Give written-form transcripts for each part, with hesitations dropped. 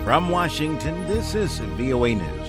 From Washington, this is VOA News.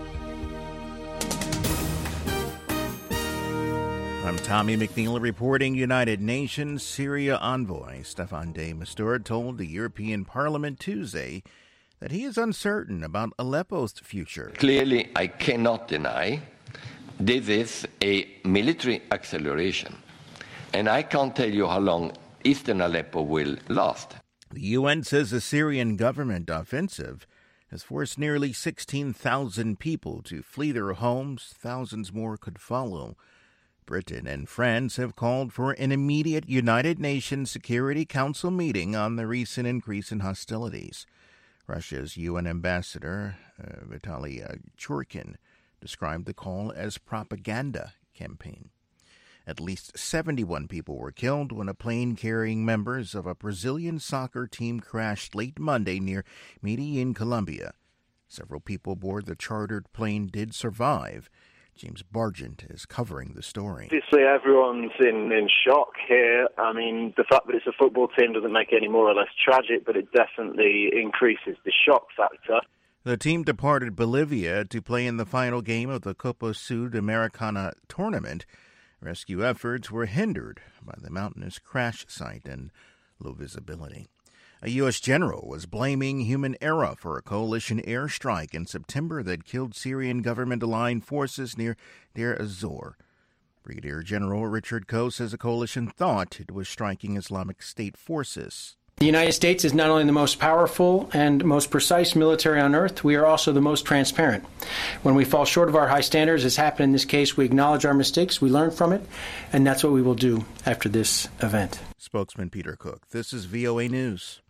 I'm Tommy McNeil reporting. United Nations Syria envoy Staffan de Mistura told the European Parliament Tuesday that he is uncertain about Aleppo's future. Clearly, I cannot deny this is a military acceleration, and I can't tell you how long eastern Aleppo will last. The UN says the Syrian government offensive has forced nearly 16,000 people to flee their homes. Thousands more could follow. Britain and France have called for an immediate United Nations Security Council meeting on the recent increase in hostilities. Russia's UN ambassador, Vitaly Churkin, described the call as propaganda campaign. At least 71 people were killed when a plane carrying members of a Brazilian soccer team crashed late Monday near Medellin, Colombia. Several people aboard the chartered plane did survive. James Bargent is covering the story. Obviously, everyone's in shock here. I mean, the fact that it's a football team doesn't make it any more or less tragic, but it definitely increases the shock factor. The team departed Bolivia to play in the final game of the Copa Sudamericana tournament. Rescue efforts were hindered by the mountainous crash site and low visibility. A U.S. general was blaming human error for a coalition airstrike in September that killed Syrian government-aligned forces near Deir ez-Zor. Brigadier General Richard Coe says the coalition thought it was striking Islamic State forces. The United States is not only the most powerful and most precise military on earth, we are also the most transparent. When we fall short of our high standards, as happened in this case, we acknowledge our mistakes, we learn from it, and that's what we will do after this event. Spokesman Peter Cook. This is VOA News.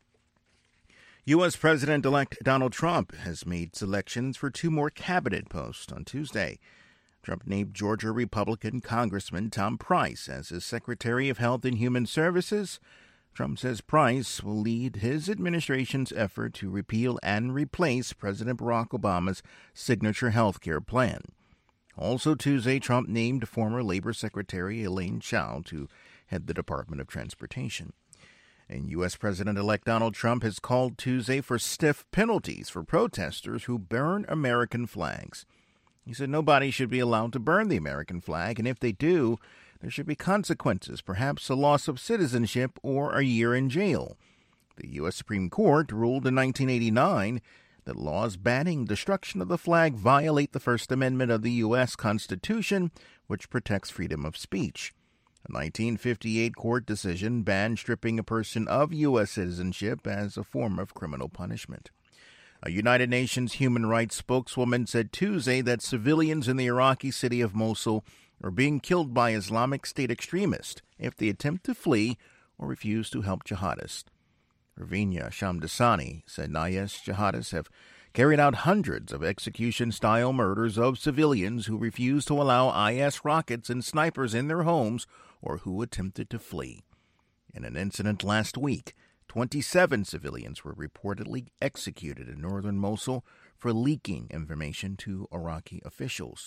U.S. President-elect Donald Trump has made selections for 2 more cabinet posts on Tuesday. Trump named Georgia Republican Congressman Tom Price as his Secretary of Health and Human Services. Trump says Price will lead his administration's effort to repeal and replace President Barack Obama's signature health care plan. Also Tuesday, Trump named former Labor Secretary Elaine Chao to head the Department of Transportation. And U.S. President-elect Donald Trump has called Tuesday for stiff penalties for protesters who burn American flags. He said nobody should be allowed to burn the American flag, and if they do, there should be consequences, perhaps a loss of citizenship or a year in jail. The U.S. Supreme Court ruled in 1989 that laws banning destruction of the flag violate the First Amendment of the U.S. Constitution, which protects freedom of speech. A 1958 court decision banned stripping a person of U.S. citizenship as a form of criminal punishment. A United Nations human rights spokeswoman said Tuesday that civilians in the Iraqi city of Mosul are being killed by Islamic State extremists if they attempt to flee or refuse to help jihadists. Ravinia Shamdasani said IS jihadists have carried out hundreds of execution-style murders of civilians who refused to allow IS rockets and snipers in their homes or who attempted to flee. In an incident last week, 27 civilians were reportedly executed in northern Mosul for leaking information to Iraqi officials.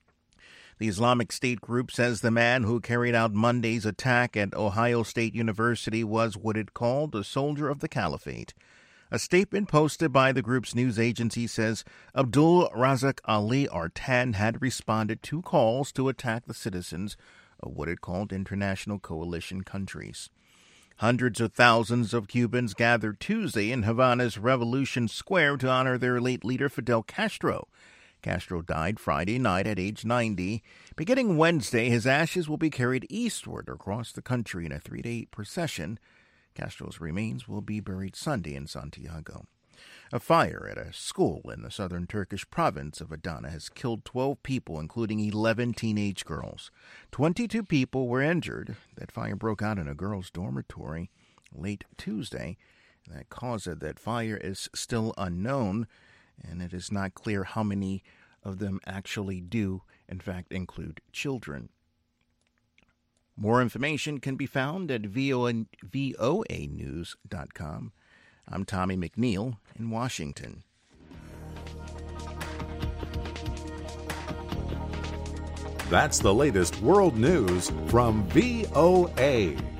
The Islamic State group says the man who carried out Monday's attack at Ohio State University was what it called a soldier of the caliphate. A statement posted by the group's news agency says Abdul Razak Ali Artan had responded to calls to attack the citizens of what it called international coalition countries. Hundreds of thousands of Cubans gathered Tuesday in Havana's Revolution Square to honor their late leader Fidel Castro. Castro died Friday night at age 90. Beginning Wednesday, his ashes will be carried eastward across the country in a 3-day procession. Castro's remains will be buried Sunday in Santiago. A fire at a school in the southern Turkish province of Adana has killed 12 people, including 11 teenage girls. 22 people were injured. That fire broke out in a girls' dormitory late Tuesday. The cause of that fire is still unknown, and it is not clear how many of them actually do, in fact, include children. More information can be found at voanews.com. I'm Tommy McNeil in Washington. That's the latest world news from VOA.